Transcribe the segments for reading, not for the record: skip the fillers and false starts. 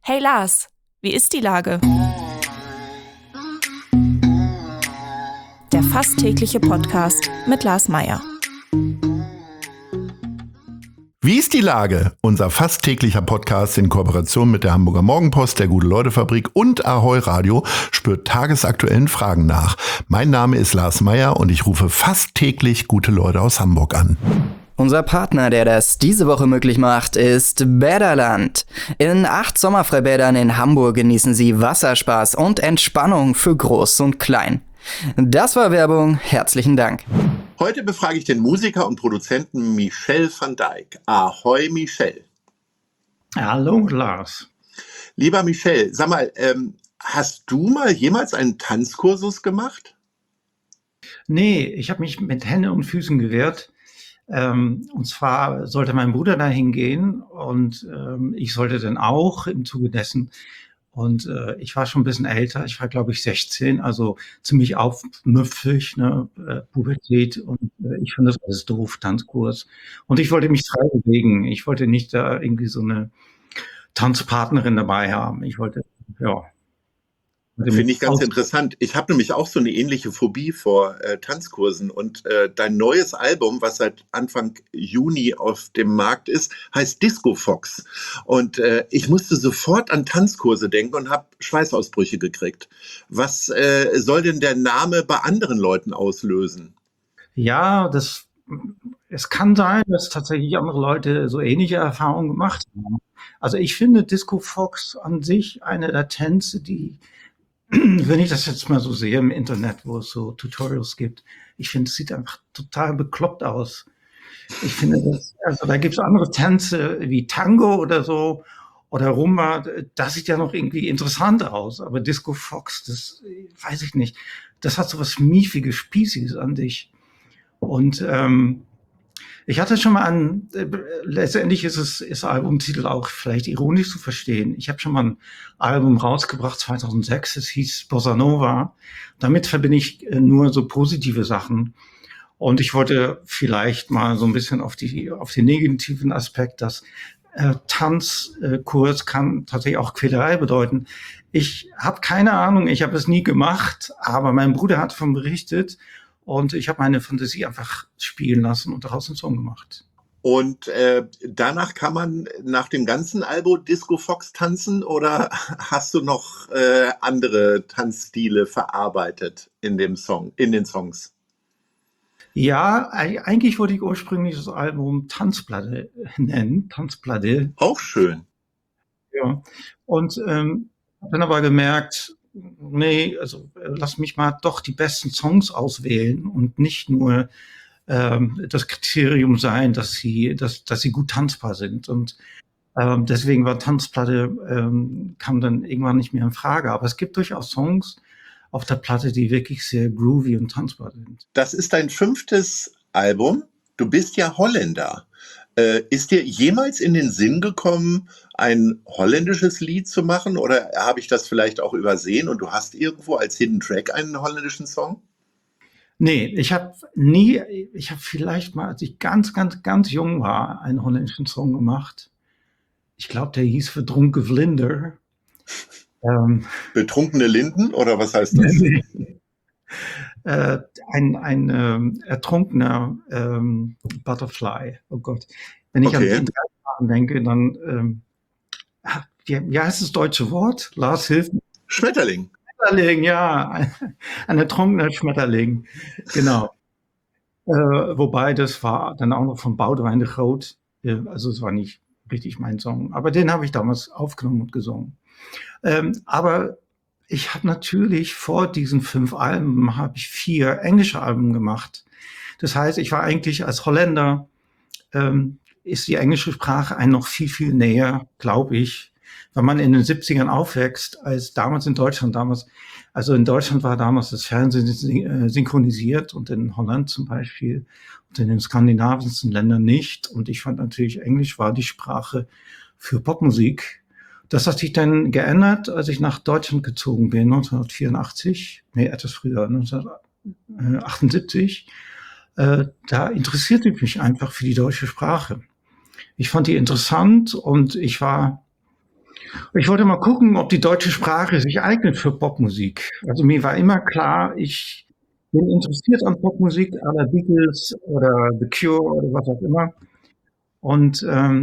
Hey Lars, wie ist die Lage? Der fast tägliche Podcast mit Lars Meyer. Wie ist die Lage? Unser fast täglicher Podcast in Kooperation mit der Hamburger Morgenpost, der Gute-Leute-Fabrik und Ahoi Radio spürt tagesaktuellen Fragen nach. Mein Name ist Lars Meyer und ich rufe fast täglich gute Leute aus Hamburg an. Unser Partner, der das diese Woche möglich macht, ist Bäderland. In 8 Sommerfreibädern in Hamburg genießen Sie Wasserspaß und Entspannung für Groß und Klein. Das war Werbung. Herzlichen Dank. Heute befrage ich den Musiker und Produzenten Michel van Dijk. Ahoi Michel. Hallo Lars. Lieber Michel, sag mal, hast du mal jemals einen Tanzkursus gemacht? Nee, ich habe mich mit Händen und Füßen gewehrt. Und zwar sollte mein Bruder da hingehen und ich sollte dann auch im Zuge dessen. Und ich war schon ein bisschen älter, ich war glaube ich 16, also ziemlich aufmüpfig, ne, Pubertät und ich fand das alles doof, Tanzkurs. Und ich wollte mich frei bewegen, ich wollte nicht da irgendwie so eine Tanzpartnerin dabei haben. Ich wollte, ja. Finde ich ganz interessant. Ich habe nämlich auch so eine ähnliche Phobie vor Tanzkursen und dein neues Album, was seit Anfang Juni auf dem Markt ist, heißt Disco Fox. Und ich musste sofort an Tanzkurse denken und habe Schweißausbrüche gekriegt. Was soll denn der Name bei anderen Leuten auslösen? Ja, es kann sein, dass tatsächlich andere Leute so ähnliche Erfahrungen gemacht haben. Also ich finde Disco Fox an sich eine der Tänze, die, wenn ich das jetzt mal so sehe im Internet, wo es so Tutorials gibt, ich finde, es sieht einfach total bekloppt aus. Ich finde, also da gibt es andere Tänze wie Tango oder so oder Rumba, das sieht ja noch irgendwie interessant aus, aber Disco Fox, das weiß ich nicht. Das hat so was Miefiges, Spießiges an sich. Und ich hatte schon mal letztendlich ist Albumtitel auch vielleicht ironisch zu verstehen. Ich habe schon mal ein Album rausgebracht, 2006, es hieß Bossa Nova. Damit verbinde ich nur so positive Sachen. Und ich wollte vielleicht mal so ein bisschen auf den negativen Aspekt, dass Tanzkurs kann tatsächlich auch Quälerei bedeuten. Ich habe keine Ahnung, ich habe es nie gemacht, aber mein Bruder hat davon berichtet. Und ich habe meine Fantasie einfach spielen lassen und daraus einen Song gemacht. Und danach kann man nach dem ganzen Album Disco Fox tanzen oder hast du noch andere Tanzstile verarbeitet in den Songs? Ja, eigentlich wollte ich ursprünglich das Album Tanzplatte nennen, Tanzplatte. Auch schön. Ja. Und habe dann aber gemerkt, nee, also lass mich mal doch die besten Songs auswählen und nicht nur das Kriterium sein, dass sie gut tanzbar sind. Und deswegen war Tanzplatte, kam dann irgendwann nicht mehr in Frage. Aber es gibt durchaus Songs auf der Platte, die wirklich sehr groovy und tanzbar sind. Das ist dein 5. Album. Du bist ja Holländer. Ist dir jemals in den Sinn gekommen, ein holländisches Lied zu machen? Oder habe ich das vielleicht auch übersehen und du hast irgendwo als Hidden Track einen holländischen Song? Nee, ich habe vielleicht mal, als ich ganz, ganz, ganz jung war, einen holländischen Song gemacht. Ich glaube, der hieß Verdronken Vlinder. Betrunkene Linden oder was heißt das? Ein ertrunkener Butterfly. Oh Gott. Wenn ich an den 3 Tagen denke, dann wie heißt das deutsche Wort? Lars, hilf mir. Schmetterling. Schmetterling, ja. Ein ertrunkener Schmetterling. Genau. Wobei das war dann auch noch von Boudewijn de Groot. Also es war nicht richtig mein Song. Aber den habe ich damals aufgenommen und gesungen. Aber ich habe natürlich vor diesen 5 Alben habe ich 4 englische Alben gemacht. Das heißt, ich war eigentlich als Holländer, ist die englische Sprache einem noch viel, viel näher, glaube ich, wenn man in den 70ern aufwächst, als damals in Deutschland. Also in Deutschland war damals das Fernsehen synchronisiert und in Holland zum Beispiel und in den skandinavischen Ländern nicht. Und ich fand natürlich, Englisch war die Sprache für Popmusik. Das hat sich dann geändert, als ich nach Deutschland gezogen bin, 1984, etwas früher, 1978. Da interessierte ich mich einfach für die deutsche Sprache. Ich fand die interessant und ich war Ich wollte mal gucken, ob die deutsche Sprache sich eignet für Popmusik. Also mir war immer klar, ich bin interessiert an Popmusik, à la Beatles oder The Cure oder was auch immer. Und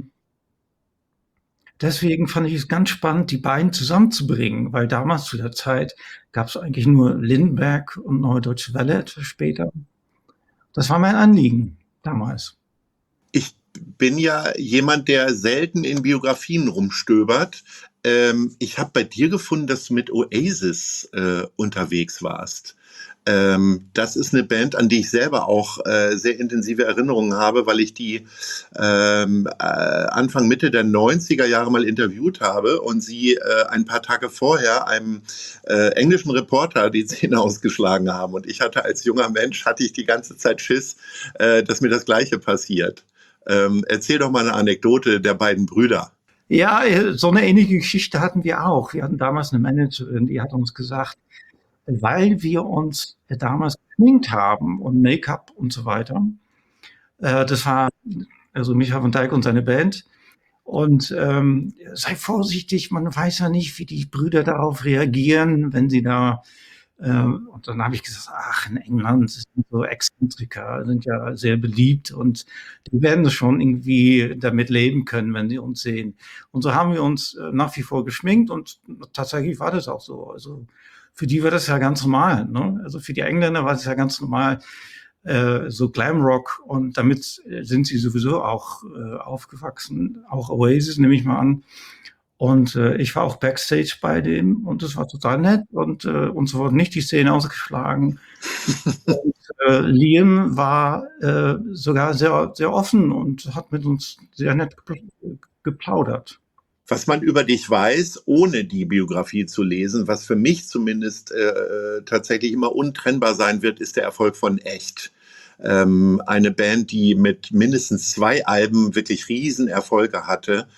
deswegen fand ich es ganz spannend, die beiden zusammenzubringen, weil damals zu der Zeit gab es eigentlich nur Lindbergh und Neue Deutsche Welle etwas später. Das war mein Anliegen damals. Ich bin ja jemand, der selten in Biografien rumstöbert. Ich habe bei dir gefunden, dass du mit Oasis unterwegs warst. Das ist eine Band, an die ich selber auch sehr intensive Erinnerungen habe, weil ich die Anfang, Mitte der 90er Jahre mal interviewt habe und sie ein paar Tage vorher einem englischen Reporter die Zähne ausgeschlagen haben. Und ich hatte als junger Mensch, die ganze Zeit Schiss, dass mir das Gleiche passiert. Erzähl doch mal eine Anekdote der beiden Brüder. Ja, so eine ähnliche Geschichte hatten wir auch. Wir hatten damals eine Managerin, die hat uns gesagt, weil wir uns damals geschminkt haben und Make-up und so weiter. Das war also Micha von Dijk und seine Band. Und sei vorsichtig, man weiß ja nicht, wie die Brüder darauf reagieren, wenn sie da. Und dann habe ich gesagt, ach, in England sind so Exzentriker, sind ja sehr beliebt und die werden das schon irgendwie damit leben können, wenn sie uns sehen. Und so haben wir uns nach wie vor geschminkt und tatsächlich war das auch so. Also für die war das ja ganz normal. Ne? Also für die Engländer war das ja ganz normal, so Glamrock, und damit sind sie sowieso auch aufgewachsen, auch Oasis nehme ich mal an. Und ich war auch Backstage bei dem und das war total nett und uns wurden nicht die Szene ausgeschlagen. Und Liam war sogar sehr, sehr offen und hat mit uns sehr nett geplaudert. Was man über dich weiß, ohne die Biografie zu lesen, was für mich zumindest tatsächlich immer untrennbar sein wird, ist der Erfolg von Echt. Eine Band, die mit mindestens 2 Alben wirklich Riesenerfolge hatte.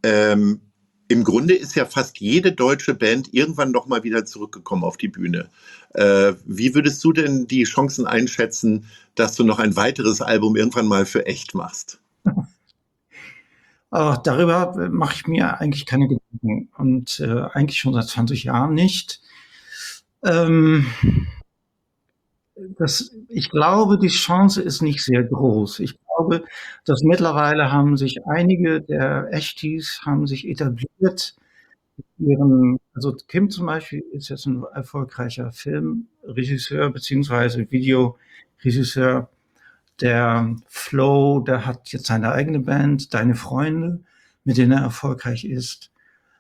Im Grunde ist ja fast jede deutsche Band irgendwann noch mal wieder zurückgekommen auf die Bühne. Wie würdest du denn die Chancen einschätzen, dass du noch ein weiteres Album irgendwann mal für Echt machst? Darüber mache ich mir eigentlich keine Gedanken und eigentlich schon seit 20 Jahren nicht. Ich glaube, die Chance ist nicht sehr groß. Ich glaube, dass mittlerweile haben sich einige der Echtis haben sich etabliert. Also Kim zum Beispiel ist jetzt ein erfolgreicher Filmregisseur beziehungsweise Videoregisseur. Der Flo, der hat jetzt seine eigene Band, Deine Freunde, mit denen er erfolgreich ist.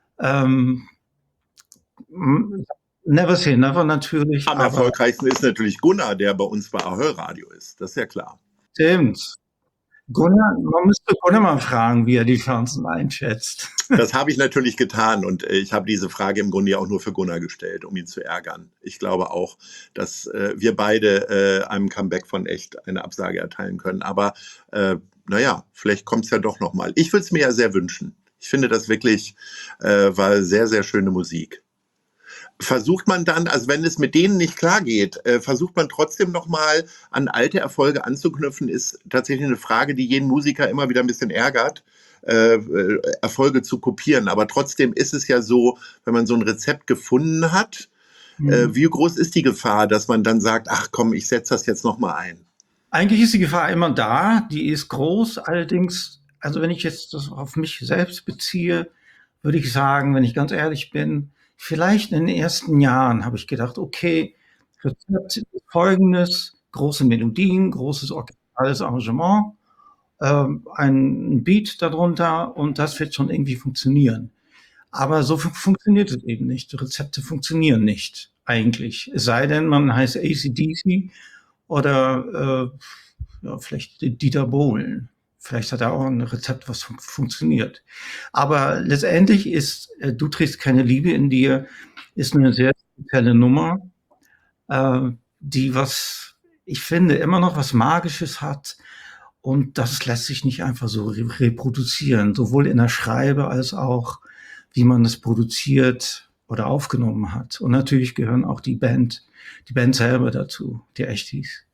Never say never natürlich. Am erfolgreichsten ist natürlich Gunnar, der bei uns bei Ahoi Radio ist. Das ist ja klar. Stimmt. Gunnar, man müsste Gunnar mal fragen, wie er die Chancen einschätzt. Das habe ich natürlich getan und ich habe diese Frage im Grunde ja auch nur für Gunnar gestellt, um ihn zu ärgern. Ich glaube auch, dass wir beide einem Comeback von Echt eine Absage erteilen können. Aber naja, vielleicht kommt es ja doch nochmal. Ich würde es mir ja sehr wünschen. Ich finde das wirklich war sehr, sehr schöne Musik. Versucht man dann, also wenn es mit denen nicht klar geht, versucht man trotzdem nochmal an alte Erfolge anzuknüpfen, ist tatsächlich eine Frage, die jeden Musiker immer wieder ein bisschen ärgert, Erfolge zu kopieren. Aber trotzdem ist es ja so, wenn man so ein Rezept gefunden hat, wie groß ist die Gefahr, dass man dann sagt, ach komm, ich setze das jetzt nochmal ein? Eigentlich ist die Gefahr immer da, die ist groß. Allerdings, also wenn ich jetzt das auf mich selbst beziehe, würde ich sagen, wenn ich ganz ehrlich bin, vielleicht in den ersten Jahren habe ich gedacht, okay, Rezept ist folgendes: große Melodien, großes orchestrales Arrangement, ein Beat darunter und das wird schon irgendwie funktionieren. Aber so funktioniert es eben nicht. Rezepte funktionieren nicht eigentlich. Es sei denn, man heißt AC/DC oder ja, vielleicht Dieter Bohlen. Vielleicht hat er auch ein Rezept, was funktioniert. Aber letztendlich ist Du trägst keine Liebe in dir, ist eine sehr spezielle Nummer, die was, ich finde, immer noch was Magisches hat. Und das lässt sich nicht einfach so reproduzieren, sowohl in der Schreibe als auch, wie man es produziert oder aufgenommen hat. Und natürlich gehören auch die Band selber dazu, die Echtis.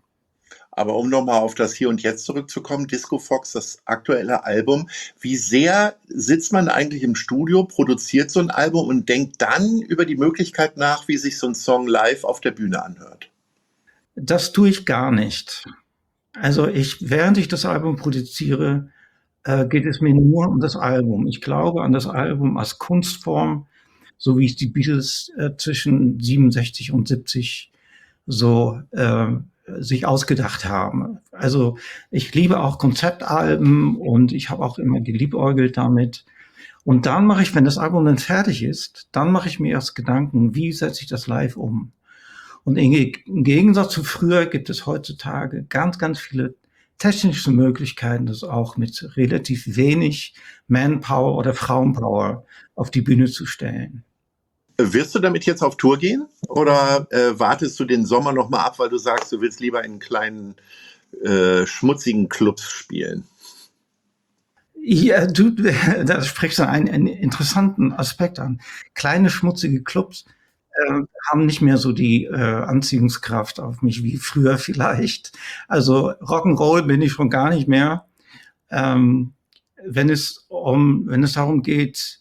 Aber um nochmal auf das Hier und Jetzt zurückzukommen, Disco Fox, das aktuelle Album, wie sehr sitzt man eigentlich im Studio, produziert so ein Album und denkt dann über die Möglichkeit nach, wie sich so ein Song live auf der Bühne anhört? Das tue ich gar nicht. Also während ich das Album produziere, geht es mir nur um das Album. Ich glaube an das Album als Kunstform, so wie es die Beatles zwischen 67 und 70 so sich ausgedacht haben. Also ich liebe auch Konzeptalben und ich habe auch immer geliebäugelt damit. Und dann mache ich, wenn das Album dann fertig ist, dann mache ich mir erst Gedanken, wie setze ich das live um? Und im Gegensatz zu früher gibt es heutzutage ganz, ganz viele technische Möglichkeiten, das auch mit relativ wenig Manpower oder Frauenpower auf die Bühne zu stellen. Wirst du damit jetzt auf Tour gehen oder wartest du den Sommer noch mal ab, weil du sagst, du willst lieber in kleinen, schmutzigen Clubs spielen? Ja, da sprichst du einen interessanten Aspekt an. Kleine, schmutzige Clubs haben nicht mehr so die Anziehungskraft auf mich wie früher vielleicht. Also Rock'n'Roll bin ich schon gar nicht mehr. Wenn es darum geht,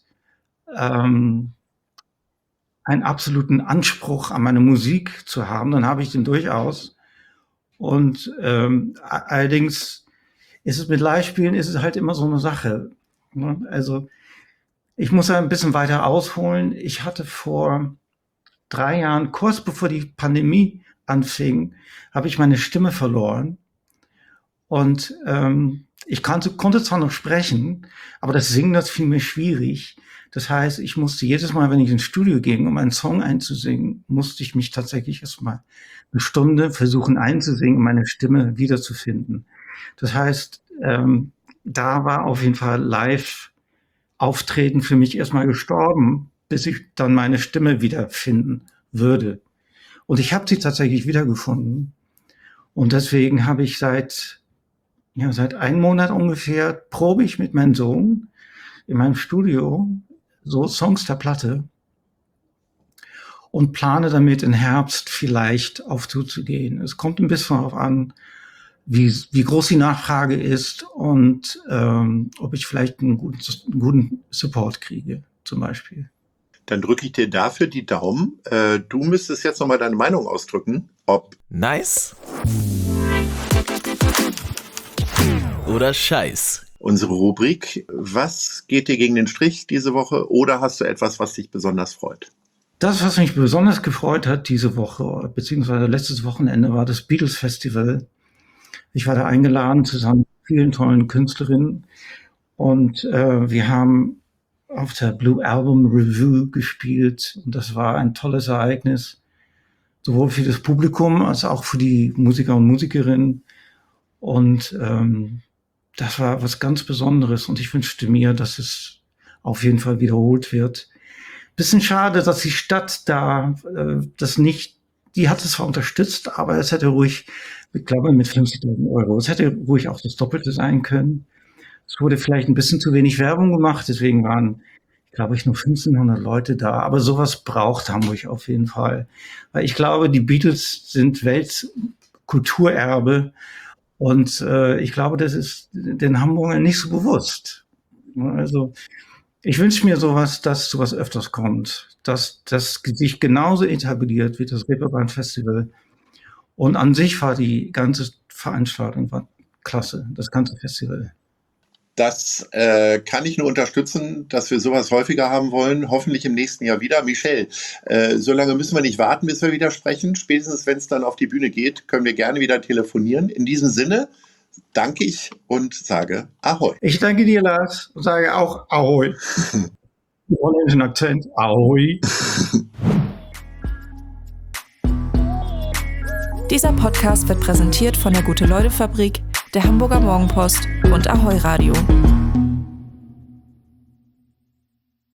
einen absoluten Anspruch an meine Musik zu haben, dann habe ich den durchaus. Und allerdings ist es mit Live-Spielen ist es halt immer so eine Sache. Ne? Also ich muss ein bisschen weiter ausholen. Ich hatte vor 3 Jahren, kurz bevor die Pandemie anfing, habe ich meine Stimme verloren. Und ich konnte zwar noch sprechen, aber das Singen, das fiel mir schwierig. Das heißt, ich musste jedes Mal, wenn ich ins Studio ging, um einen Song einzusingen, musste ich mich tatsächlich erstmal 1 Stunde versuchen einzusingen, um meine Stimme wiederzufinden. Das heißt, da war auf jeden Fall Live-Auftreten für mich erstmal gestorben, bis ich dann meine Stimme wiederfinden würde. Und ich habe sie tatsächlich wiedergefunden. Und deswegen habe ich seit 1 Monat ungefähr probe ich mit meinem Sohn in meinem Studio so Songs der Platte und plane damit im Herbst vielleicht auf Tour zu gehen. Es kommt ein bisschen darauf an, wie groß die Nachfrage ist und ob ich vielleicht einen guten Support kriege, zum Beispiel. Dann drücke ich dir dafür die Daumen. Du müsstest jetzt nochmal deine Meinung ausdrücken, ob nice oder Scheiß. Unsere Rubrik, was geht dir gegen den Strich diese Woche oder hast du etwas, was dich besonders freut? Das, was mich besonders gefreut hat diese Woche, beziehungsweise letztes Wochenende, war das Beatles Festival. Ich war da eingeladen zusammen mit vielen tollen Künstlerinnen und wir haben auf der Blue Album Review gespielt und das war ein tolles Ereignis, sowohl für das Publikum als auch für die Musiker und Musikerinnen und das war was ganz Besonderes und ich wünschte mir, dass es auf jeden Fall wiederholt wird. Bisschen schade, dass die Stadt da das nicht, die hat es zwar unterstützt, aber es hätte ruhig, ich glaube mit 50.000 Euro, es hätte ruhig auch das Doppelte sein können. Es wurde vielleicht ein bisschen zu wenig Werbung gemacht, deswegen waren, glaube ich, nur 1.500 Leute da. Aber sowas braucht Hamburg auf jeden Fall. Weil ich glaube, die Beatles sind Weltkulturerbe und ich glaube, das ist den Hamburgern nicht so bewusst. Also ich wünsche mir sowas, dass sowas öfters kommt, dass das sich genauso etabliert wie das Reeperbahn Festival. Und an sich war die ganze Veranstaltung war klasse, das ganze Festival. Das kann ich nur unterstützen, dass wir sowas häufiger haben wollen. Hoffentlich im nächsten Jahr wieder. Michelle, so lange müssen wir nicht warten, bis wir wieder sprechen. Spätestens, wenn es dann auf die Bühne geht, können wir gerne wieder telefonieren. In diesem Sinne danke ich und sage Ahoi. Ich danke dir, Lars, und sage auch Ahoi. Mit holländischen Akzent. Ahoi. Dieser Podcast wird präsentiert von der Gute-Leute-Fabrik, der Hamburger Morgenpost und Ahoi Radio.